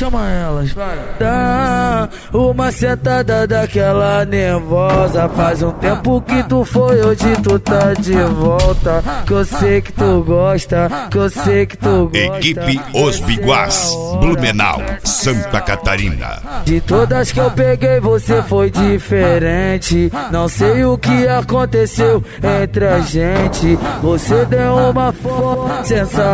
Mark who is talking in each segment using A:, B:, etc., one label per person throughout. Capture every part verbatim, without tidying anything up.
A: Chama elas, vai. Dá uma sentada daquela nervosa. Faz um tempo que tu foi, hoje tu tá de volta. Que eu sei que tu gosta, que eu sei que tu gosta.
B: Equipe Os Biguás, Blumenau, Santa Catarina.
A: De todas que eu peguei, você foi diferente. Não sei o que aconteceu entre a gente. Você deu uma foto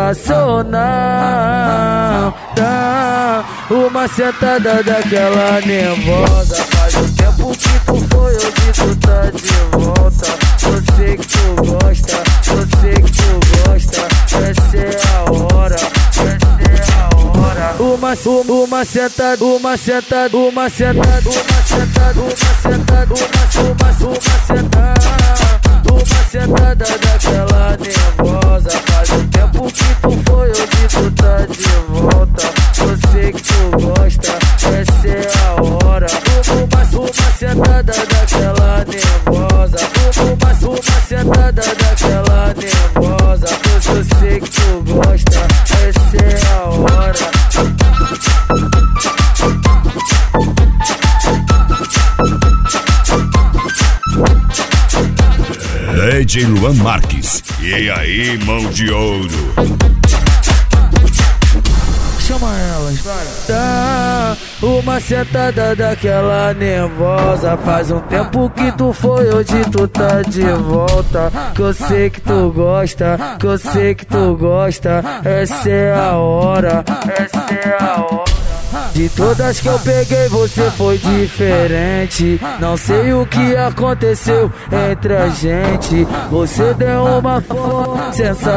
A: sensacional. Dá uma sentada daquela nervosa. Faz um tempo que tu foi, hoje tu tá de volta. Eu sei que tu gosta, eu sei que tu gosta. Essa é a hora, essa é a hora. Uma, uma sentada, uma sentada, uma sentada, uma sentada, uma sentada, uma, uma, uma sentada. Uma sentada daquela nervosa. Faz um tempo que tu foi, hoje tu tá de volta. Eu sei que tu gosta, essa é a hora. Uma, uma sentada daquela nervosa. Uma, uma sentada daquela nervosa. Eu sei que tu gosta, essa é a hora.
B: D J Luan Marques. E aí, mão de ouro?
A: Chama elas, vai. Dá uma sentada daquela nervosa. Faz um tempo que tu foi, hoje tu tá de volta. Que eu sei que tu gosta, que eu sei que tu gosta. Essa é a hora, essa é a hora. De todas que eu peguei, você foi diferente. Não sei o que aconteceu entre a gente. Você deu uma foto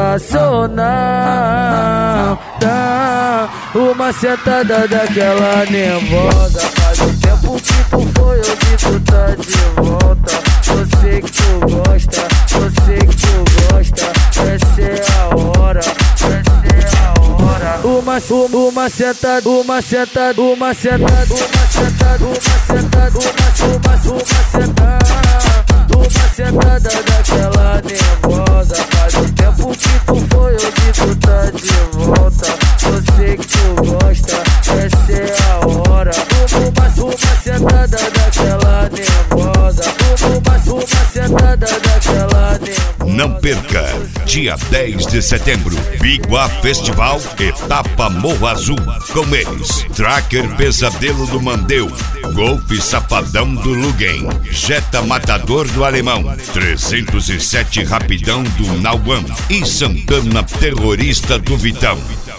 A: sensacional. Dá uma sentada daquela nervosa. Faz um tempo que tu foi, hoje tu tá de volta. Eu sei que tu gosta, eu sei que tu gosta. Essa é a hora, essa é a hora. Uma, uma sentada, uma sentada, uma sentada, uma sentada, uma sentada, uma, uma, uma sentada. Uma sentada daquela nervosa. Faz um tempo que tu foi, hoje tu tá de volta. Eu sei que tu gosta, essa é a hora. Uma, uma sentada daquela nervosa. Uma, uma sentada daquela nervosa.
B: Não perca, dia dez de setembro, Biguá Festival, etapa Morro Azul. Com eles, Tracker Pesadelo do Mandeu, Golf Safadão do Luguen, Jetta Matador do Alemão, trezentos e sete Rapidão do Nauam e Santana Terrorista do Vitão.